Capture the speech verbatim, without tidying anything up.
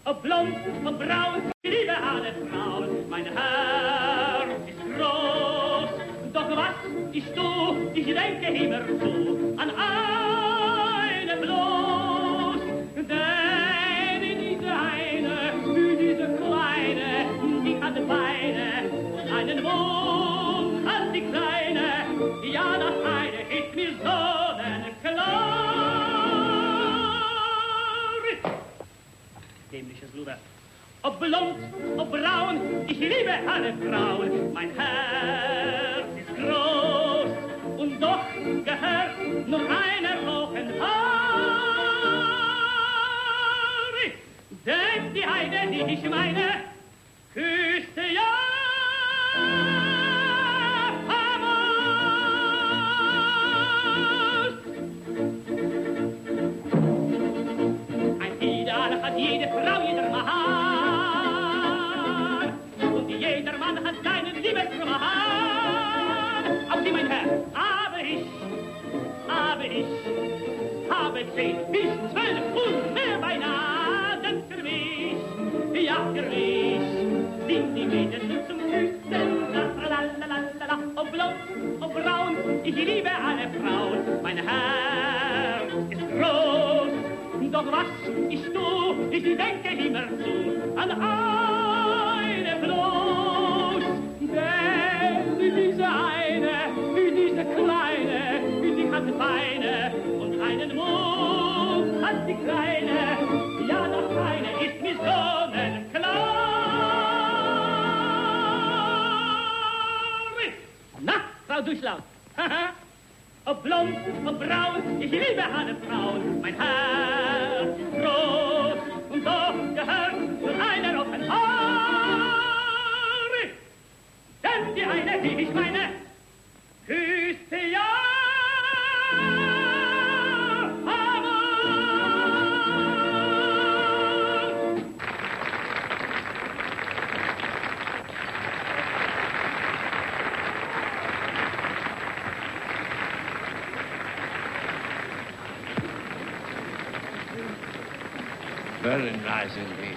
ob blond, ob braun, ich liebe alle Frauen. Mein Herz ist groß, doch was ich tu, ich denke immer zu, an eine bloß. Denn diese eine, diese kleine, die hat Beine und einen Mund als die Kleine. Ja, das eine ist mir sonnenklar. Dämliches Luder. Ob blond, ob braun, ich liebe alle Frauen. Mein Herz ist groß und doch gehört nur einer roten Haar. Denn die eine, die ich meine, küsste ja famos. Ein Ideal hat jede Frau, jeder Mann. Und jeder Mann hat seinen Liebesroman. Auch Sie, mein Herr, aber ich, aber ich, habe zehn bis zwölf und mehr beinahe. Denn für mich, ja für mich, sind die Mädchen nur zum Küssen. Lalalala, ob blond, ob braun, ich liebe alle Frauen. Mein Herz ist groß, doch was ich tu, ich denke immer zu, an eine bloß. Denn diese eine, diese kleine, die hat Beine und einen Mund hat die Kleine. Ja, das eine ist mir sonnenklar. Na, Frau Duschlaut, haha. Ob blond, ob braun, ich liebe alle Frauen. Mein Herz ist groß und doch gehört zu einer roten Haar. Denn die eine, die ich meine, küsste ja Very nice indeed.